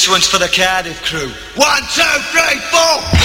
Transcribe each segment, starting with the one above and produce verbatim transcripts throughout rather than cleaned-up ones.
This one's for the Cardiff crew. One, two, three, four!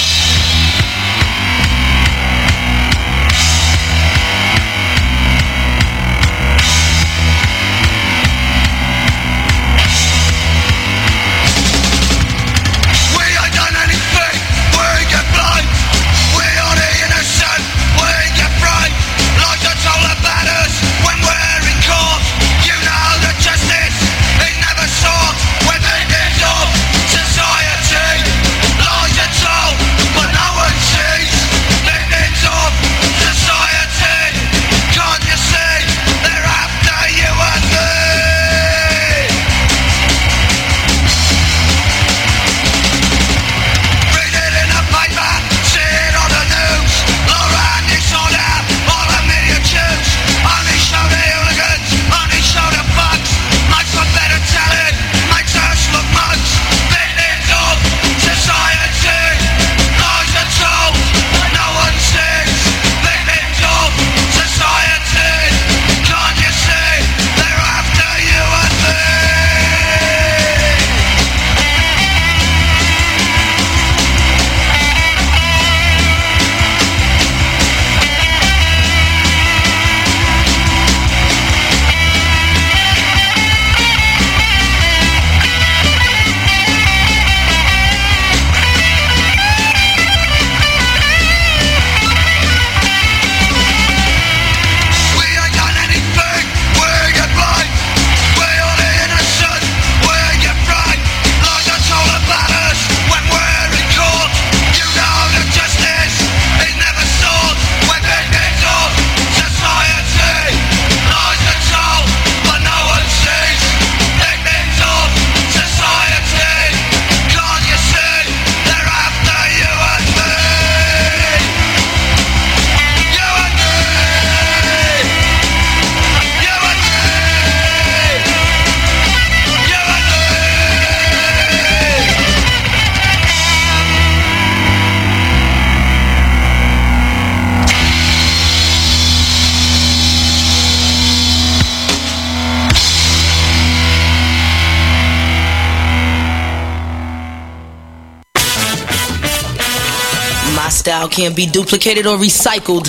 Style can't be duplicated or recycled.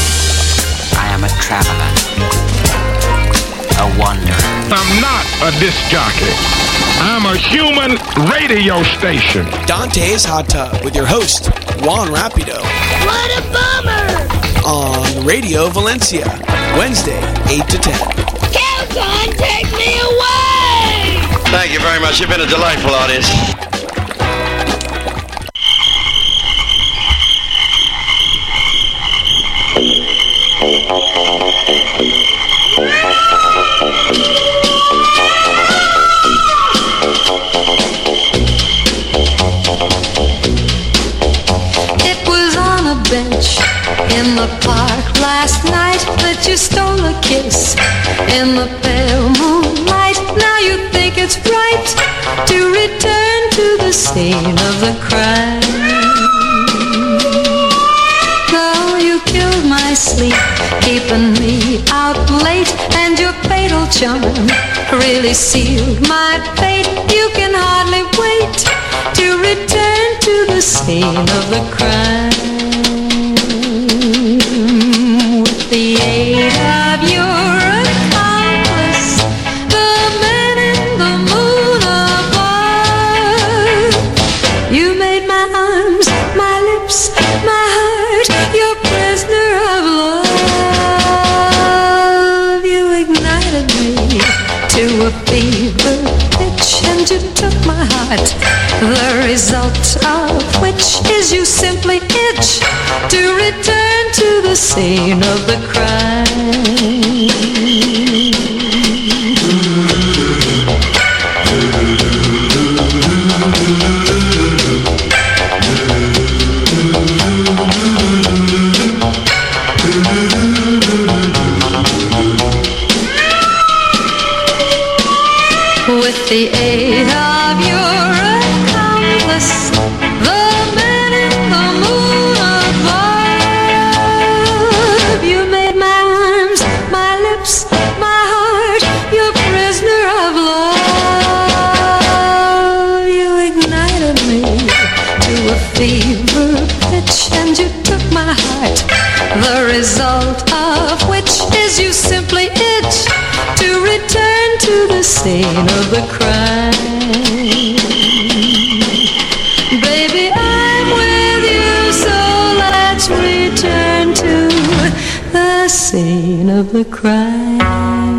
I am a traveler, a wanderer. I'm not a disc jockey. I'm a human radio station. Dante's Hot Tub with your host, Juan Rapido. What a bummer! On Radio Valencia, Wednesday, eight to ten. Calcon, take me away! Thank you very much. You've been a delightful audience. In the park last night that you stole a kiss in the pale moonlight. Now you think it's right to return to the scene of the crime. Now you killed my sleep, keeping me out late, and your fatal charm really sealed my fate. You can hardly wait to return to the scene of the crime. The aid of your accomplice, the man in the moon above, you made my arms, my lips, my heart your prisoner of love. You ignited me to a fever pitch, and you took my heart, the result of which is you simply itch to return to the scene of the crime. With the aid of your accomplice, the man in the moon above, you made my arms, fever pitch and you took my heart. The result of which is you simply itch to return to the scene of the crime. Baby, I'm with you, so let's return to the scene of the crime.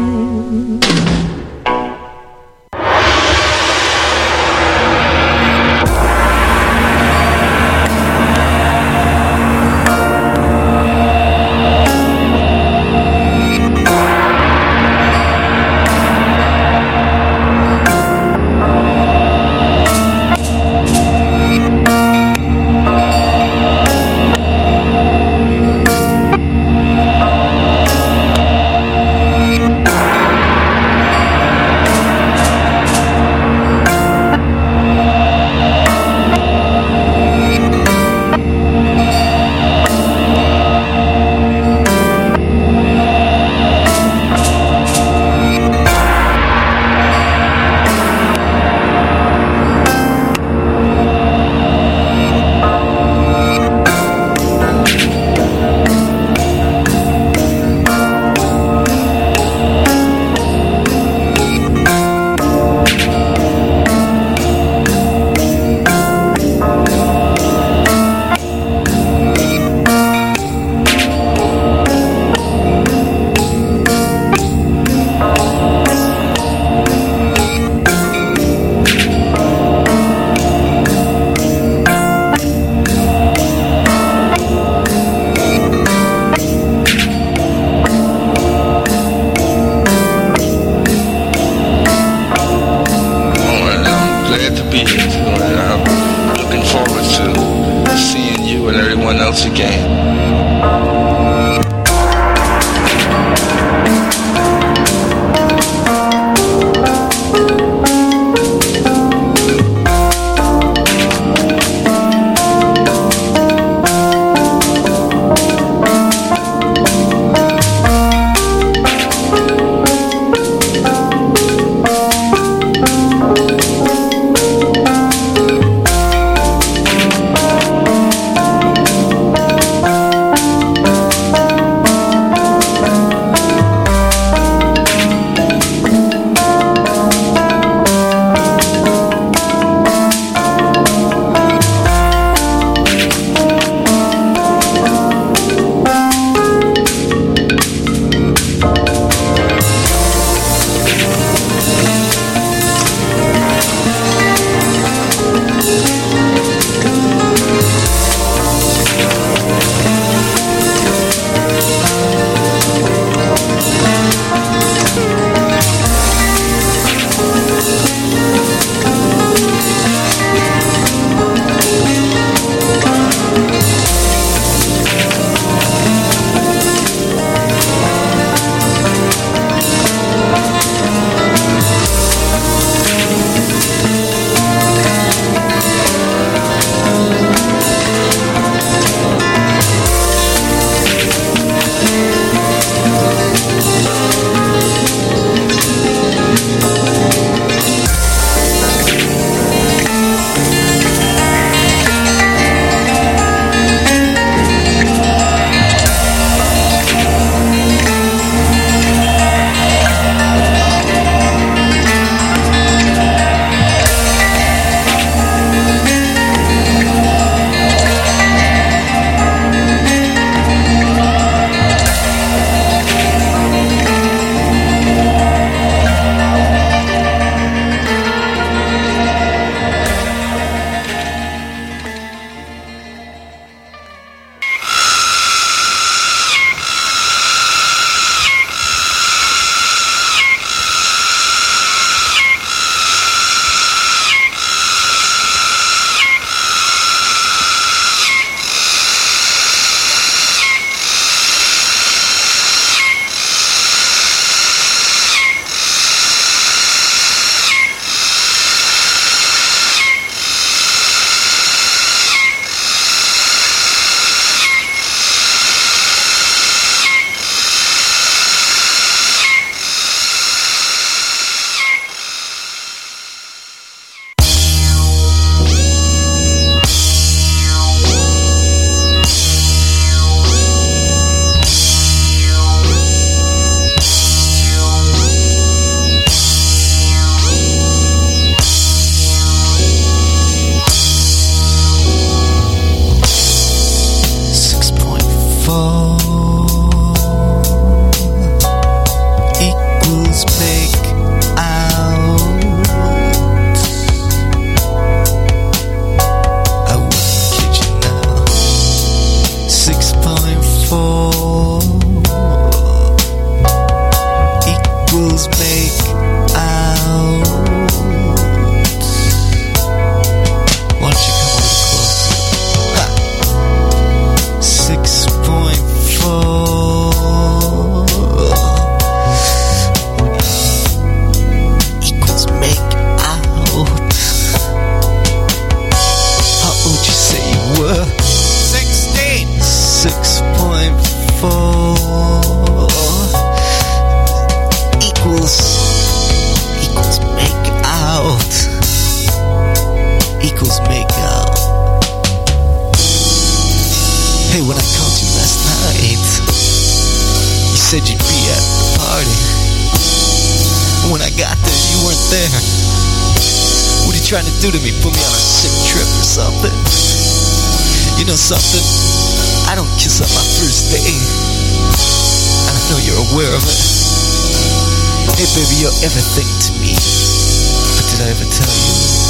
Hey, when I called you last night, you said you'd be at the party. When I got there, you weren't there. What are you trying to do to me? Put me on a sick trip or something? You know something? I don't kiss on my first day. And I know you're aware of it. Hey baby, you're everything to me. But did I ever tell you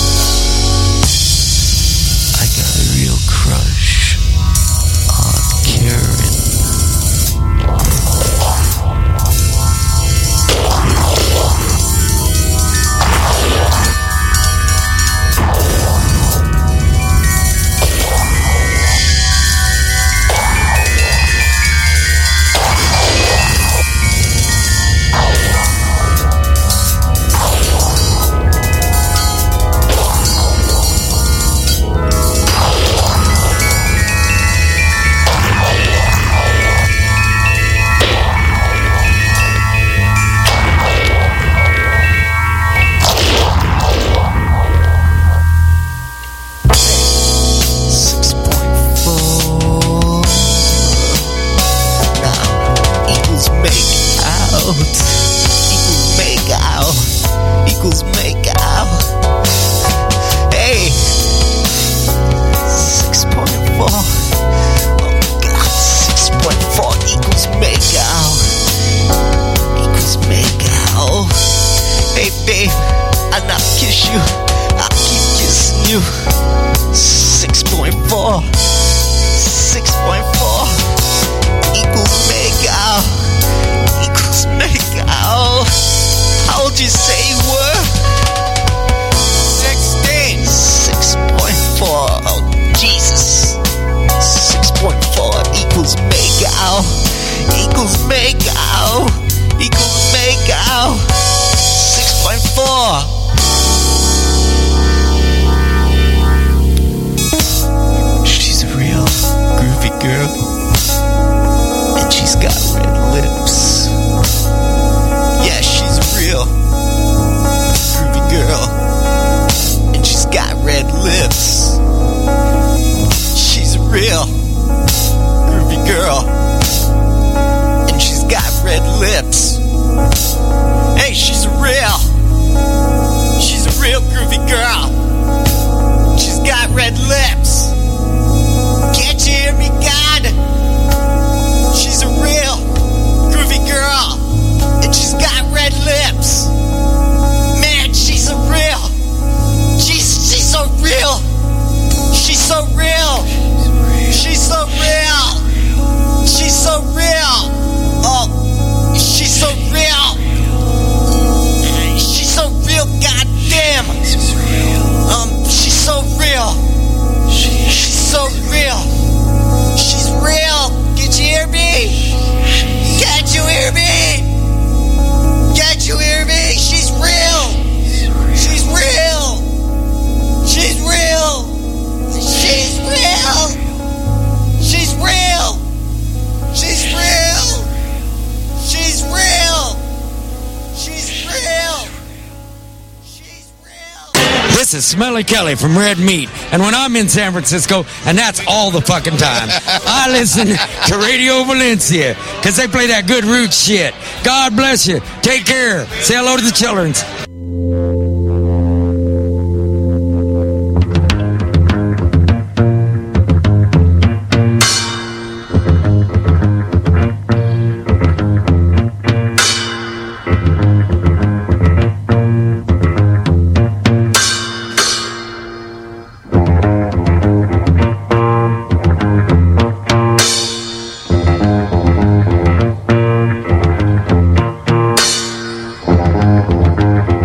I got a real crush on Karen? Smelly Kelly from Red Meat, and when I'm in San Francisco, and that's all the fucking time, I listen to Radio Valencia because they play that good roots shit. God bless you. Take care. Say hello to the children. Thank you.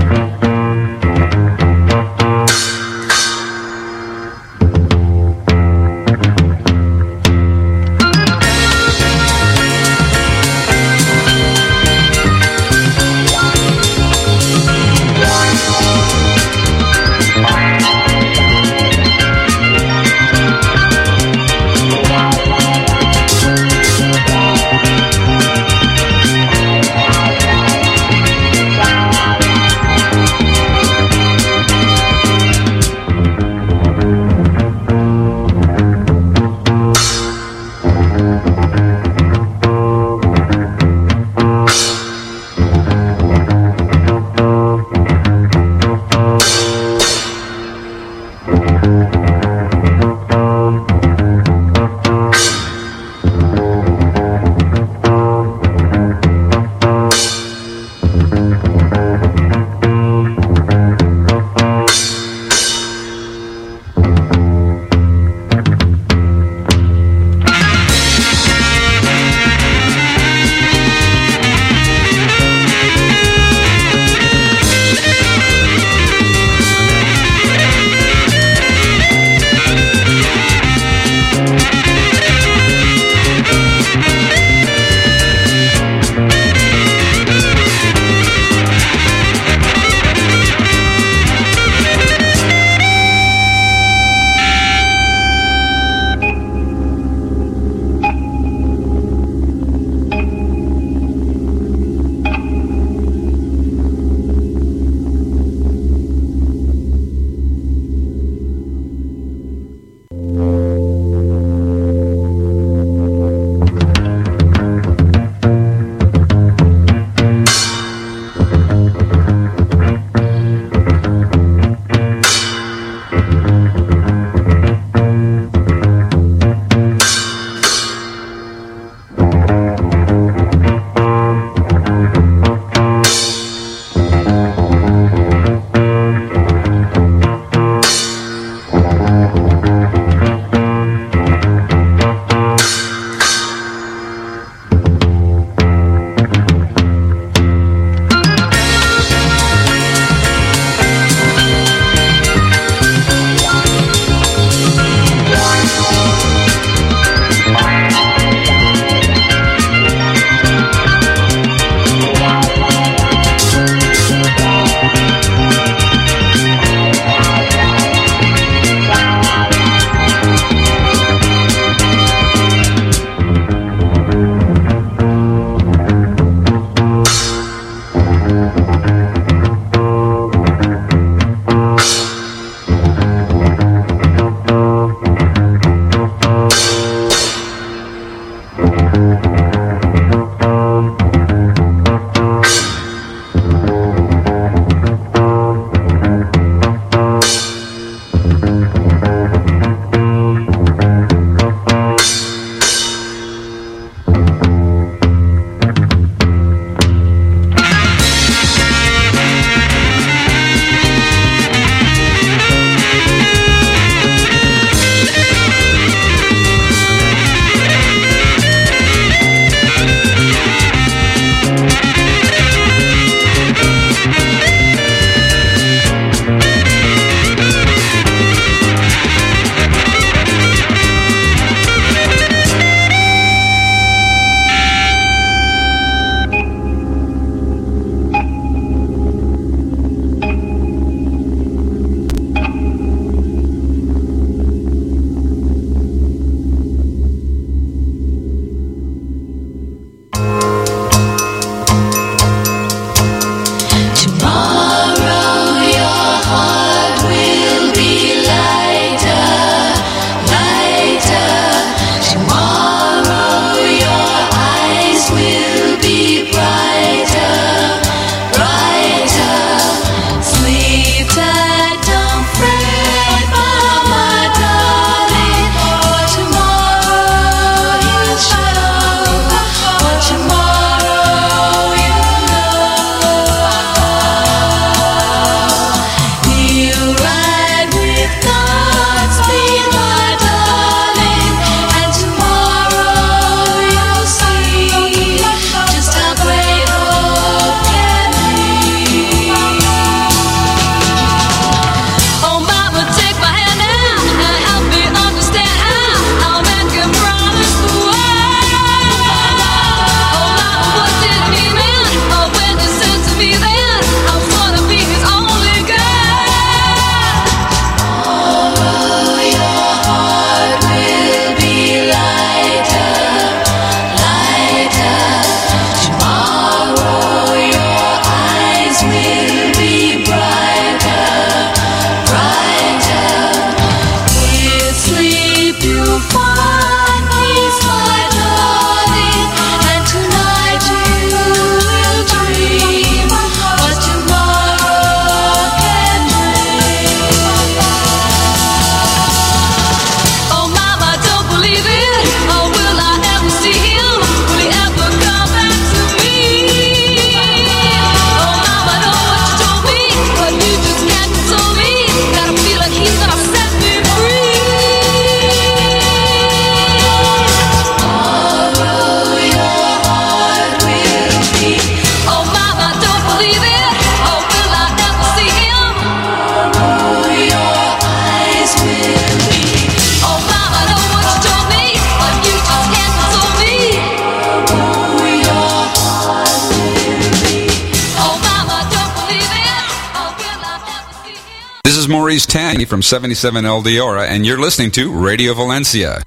This is Maurice Tanny from seventy-seven El Diora, and you're listening to Radio Valencia.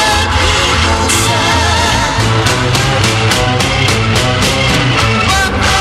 Bye.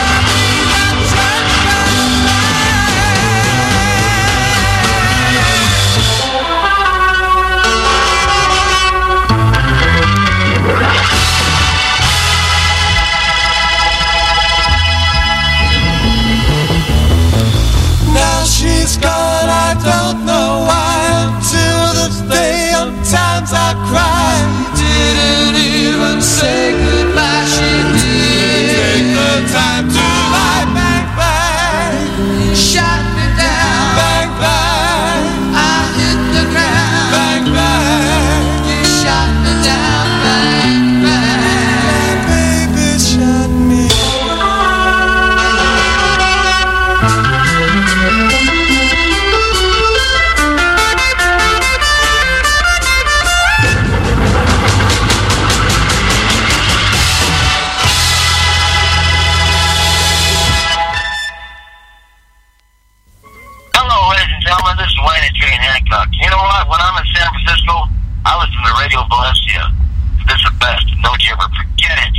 you ever forget it.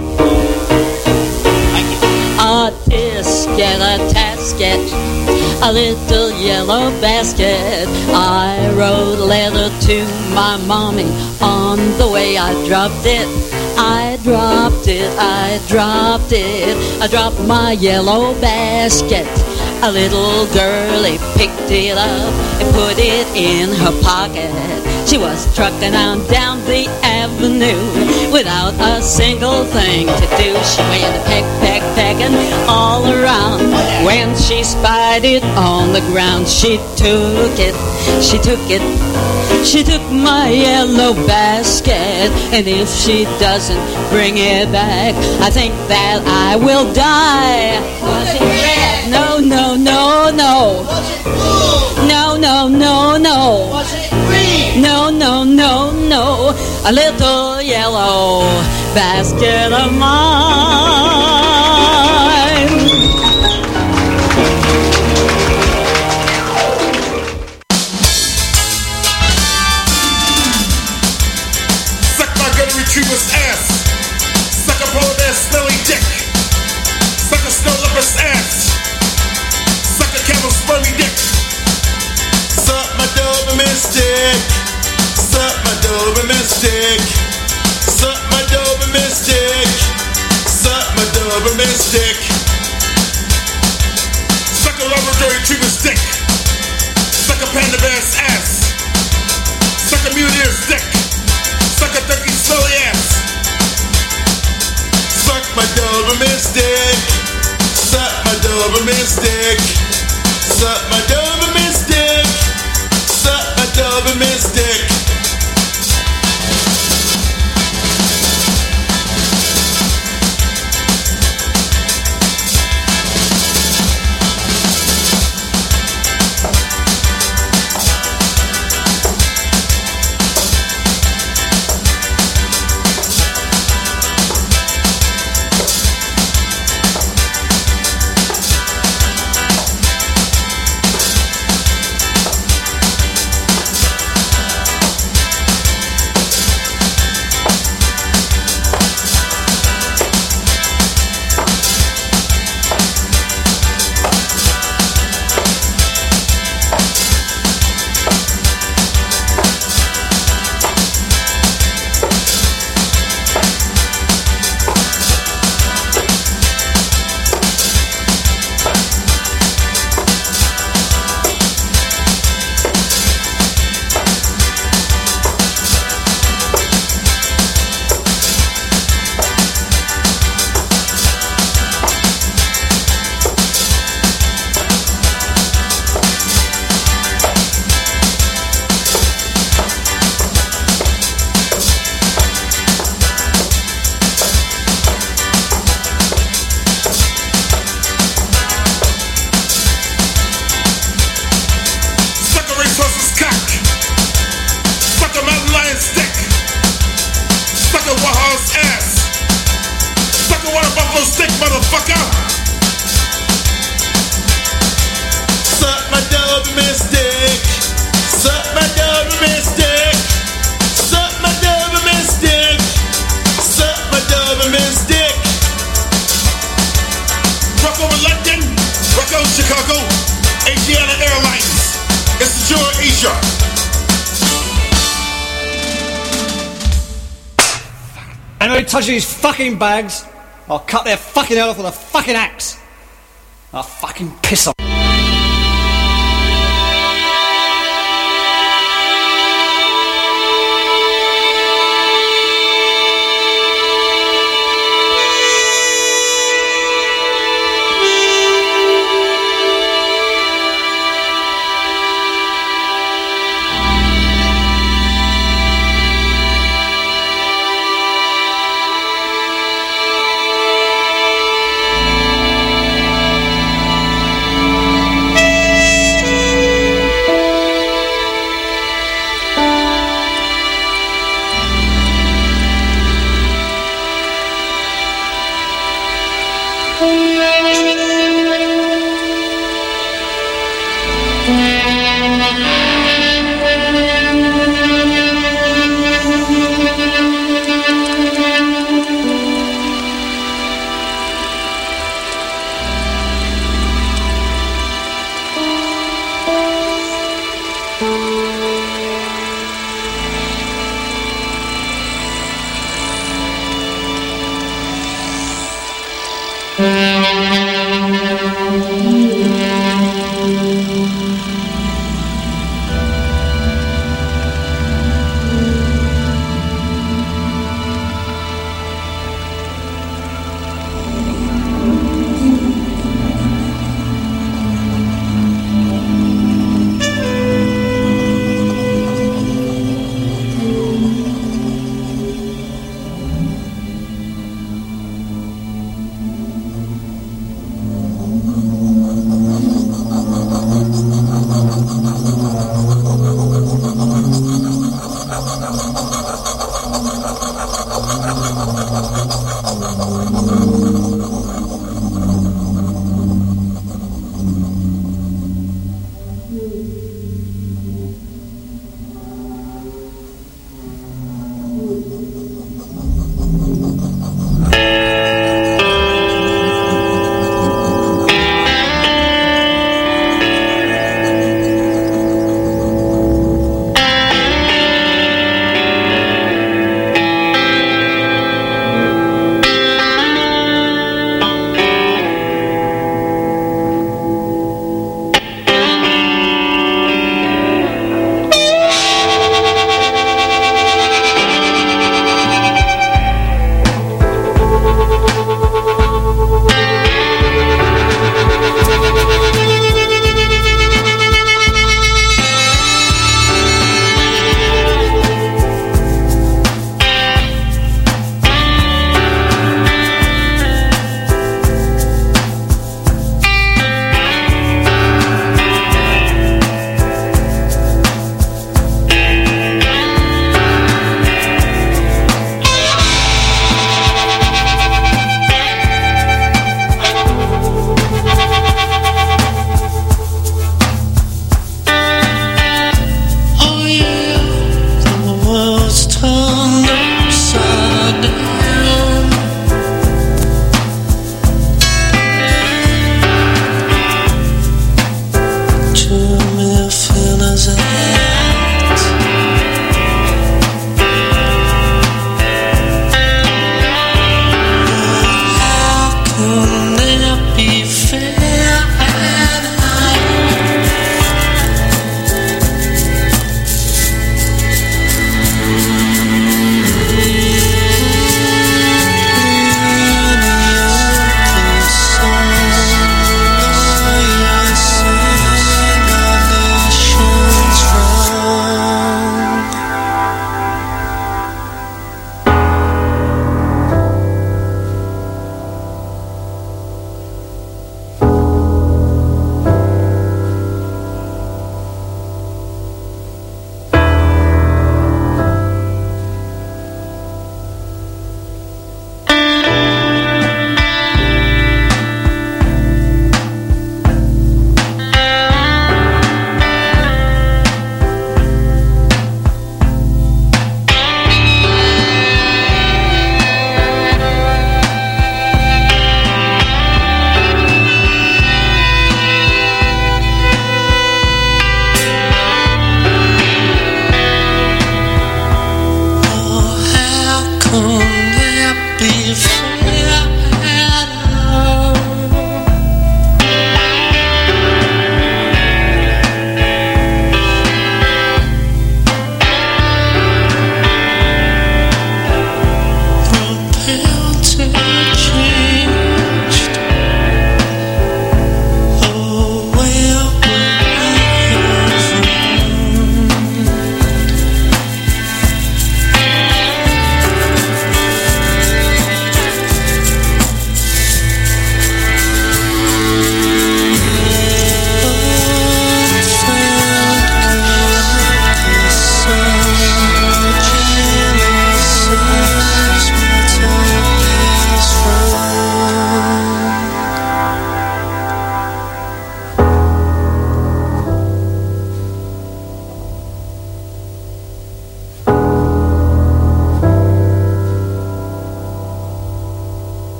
A disc and a tasket, a little yellow basket. I wrote a letter to my mommy. On the way I dropped it, I dropped it, I dropped it. I dropped my yellow basket. A little girlie picked it up and put it in her pocket. She was trucking on down the avenue without a single thing to do. She went peck, peck, pecking all around. When she spied it on the ground, she took it, she took it. She took my yellow basket, and if she doesn't bring it back, I think that I will die. Was it red? No, no, no, no. Was it blue? No, no, no, no. Was it green? No, no, no, no. A little yellow basket of mine. Retriever's ass. Suck up all that smelly dick. Suck a snow leopard's ass. Suck a camel's spermy dick. Suck my Doberman stick. Suck my Doberman stick. Suck my Doberman stick. Suck my Doberman stick. Suck a Labrador Retriever's dick. Suck a panda bear's ass. Suck a mule deer's dick. Suck a turkey smelly ass. Suck my Doberman stick. Suck my Doberman stick. Suck my Doberman stick. Suck my Doberman stick. Touch these fucking bags, I'll cut their fucking head off with a fucking axe. I'll fucking piss off.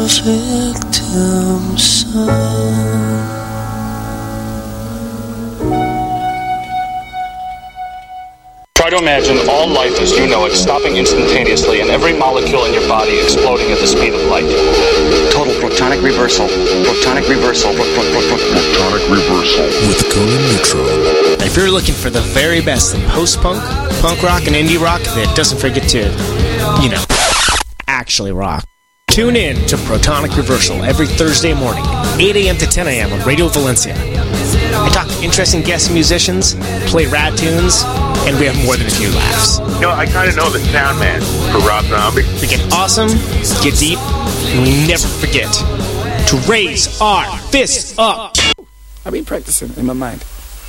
victim son. Try to imagine all life as you know it stopping instantaneously and every molecule in your body exploding at the speed of light. Total protonic reversal. Protonic reversal. Pro- pro- pro- pro- protonic reversal. With Conan Neutron. If you're looking for the very best in post-punk, punk rock, and indie rock that doesn't forget to, you know, actually rock, tune in to Protonic Reversal every Thursday morning, eight a.m. to ten a.m. on Radio Valencia. I talk to interesting guest musicians, play rad tunes, and we have more than a few laughs. You know, I kind of know the sound man for Rob Zombie. We get awesome, get deep, and we never forget to raise our fists up. I've been practicing in my mind.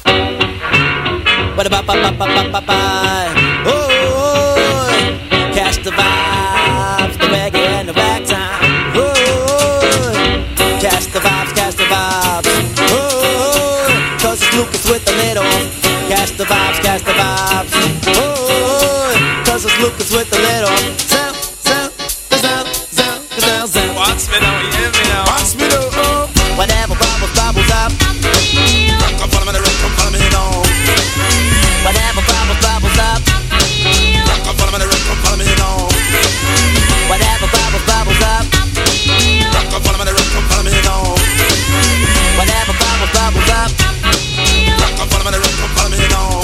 What about, ba, ba, ba, ba, ba, ba. Oh, oh, oh, catch the vibes, the reggae and the ragtime. Oh, oh, catch the vibes, catch the vibes. Oh, oh, cause it's Lucas with the lid on. Catch the vibes, catch the vibes. Oh, oh, cause it's Lucas with the lid on. Sound, sound, sound, sound, sound, sound. Watch me now, you hear me now. Watch me now, oh. Whatever bubbles, bubbles up. Come follow me, the rhythm, come follow me now. Whatever bubbles, bubbles up. Come follow me, the rhythm, come follow me now. Whatever bubbles, bubbles up. Come follow me, the rhythm, come follow me now. Whatever bubbles, bubbles up. Come follow me, the rhythm, come follow me now.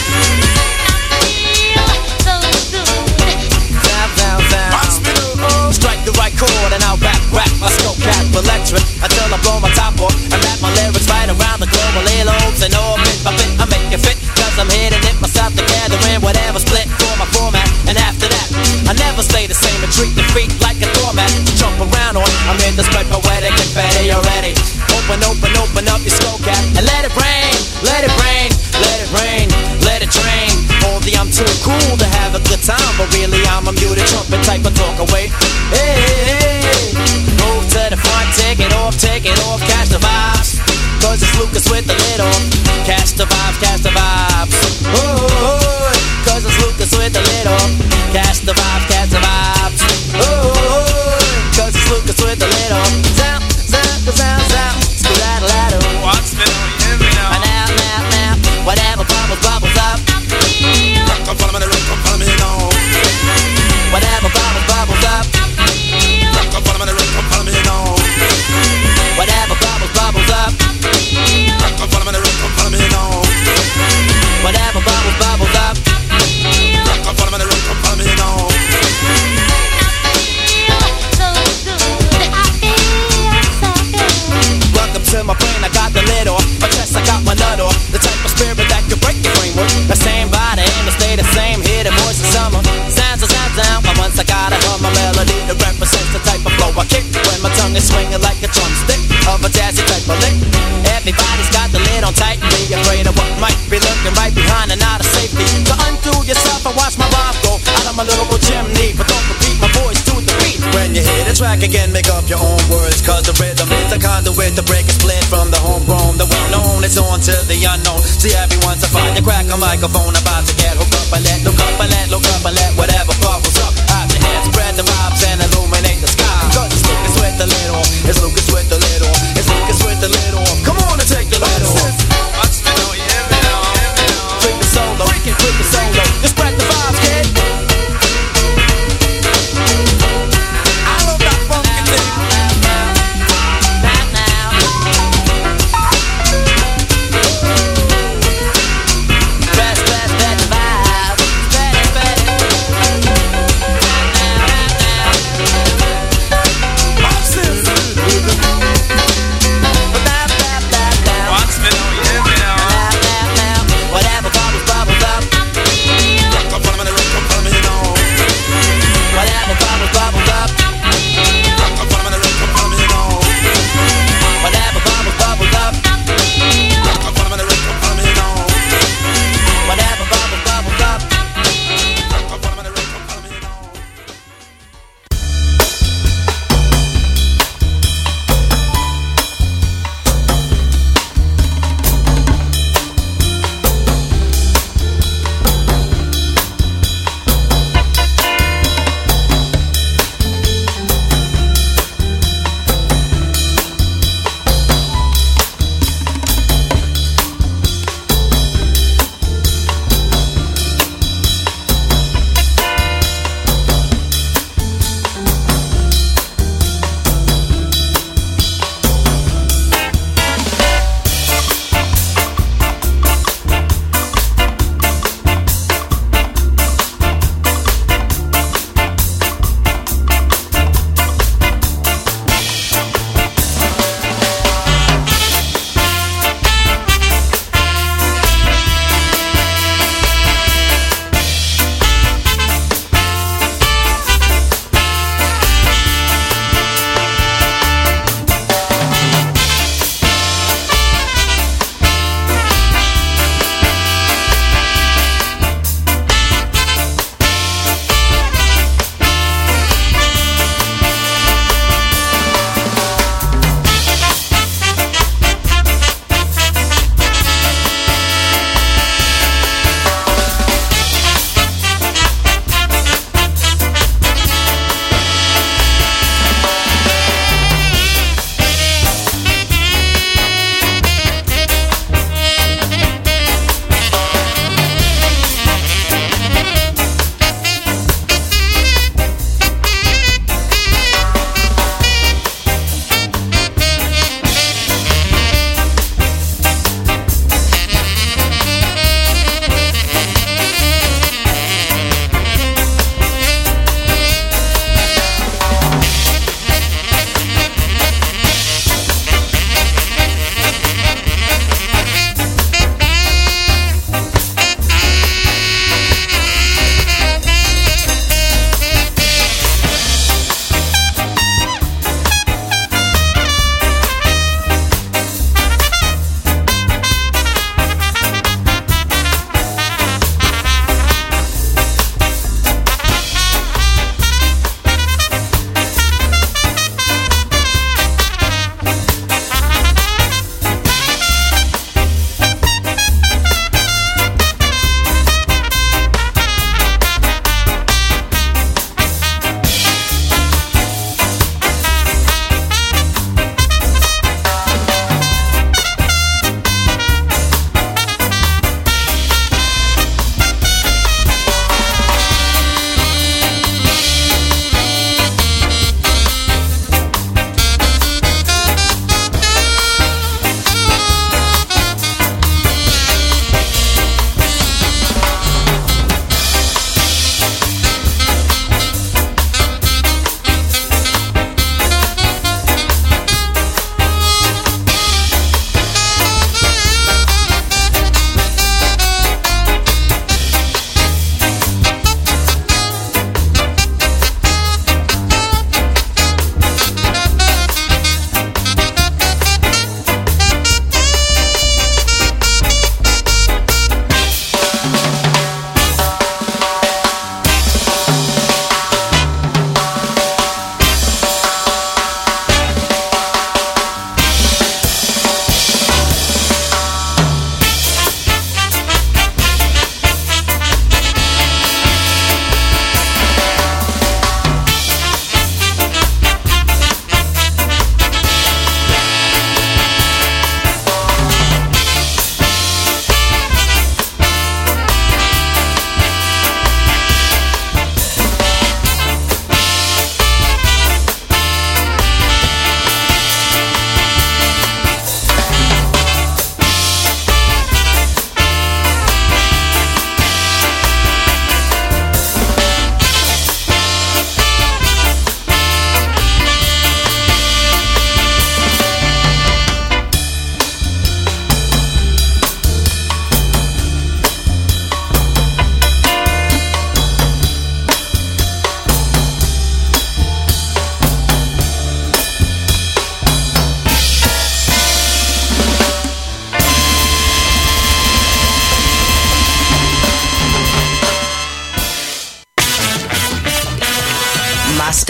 Sound, sound, sound. Watch me do. Strike the right chord and I'll rap, rap my skull cap electric until I blow my top off and rap my lyrics right around the global earlobes and all bit by bit I make it fit. Cause I'm here to knit myself together in whatever split for my format. And after that, I never stay the same and treat defeat like a doormat. Jump around on, I'm here to spread poetic confetti already. Open, open, open up your skull cap and let it rain, let it rain, let it rain, let it drain. Only I'm too cool to have a good time, but really I'm a muted trumpet type of talk away. Hey, hey, hey. Move to the front, take it off, take it off, catch the vibes. Cause it's Lucas with the lid on. Catch the vibes, catch the vibes. Oh, oh, oh. Cause it's Lucas with the lid on. Catch the vibes, catch the vibes. Oh, oh, oh. Cause it's Lucas with the lid on. Sound, sound, sound, sound. Skedaddle-daddle. Watch me now, you hear me now. And now, now, now. Whatever bubbles, bubbles up. Come follow me, the rhythm, come follow me now. Whatever bubbles, bubbles up. Come follow me, the rhythm, come follow me now. Whatever bubbles, bubbles up. Come follow me, the rhythm, come follow me now. Whatever bubbles, bubbles up. Come follow me, the rhythm, come follow me now. Welcome to my brain, I got the lid off. My chest, I got my nut off. The type of spirit that could break your framework. The same body and the stay the same. Hear the voice of summer. Sounds of sounds down. But once I gotta hum a melody that represents the type of flow I kick when my tongue is swinging like a drumstick of a jazzy type of lick. Everybody's got the lid on tight. Be afraid of what might be lurking right behind and out of safety. So undo yourself and watch my rhyme go out of my little chimney. But don't repeat my voice to the beat. When you hear the track again, make up your own words. Cause the rhythm is the conduit to break a split from the homegrown. The well-known, it's on to the unknown. See everyone's a find you crack a microphone about to get hooked up and let, look up and let, look up and let whatever bubbles up out your head. Spread the vibes and illuminate the sky. Cause it's Lucas with the lid on. It's Lucas with the lid on. It's Lucas with the lid on. Come on and take the lid off. Watch me now, you hear me now. Freak the solo, freak the solo. Just spread the vibes, kid. I love that funky thing. Spread, spread, spread the vibes. Spread it, spread it.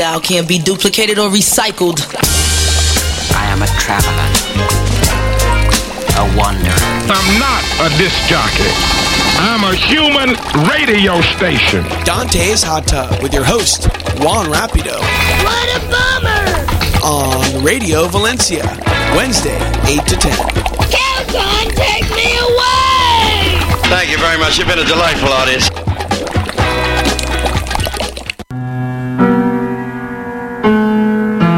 style can't be duplicated or recycled. I am a traveler, a wanderer. I'm not a disc jockey. I'm a human radio station. Dante's Hot Tub with your host, Juan Rapido. What a bummer! On Radio Valencia, Wednesday, eight to ten. Calzone, take me away! Thank you very much. You've been a delightful audience.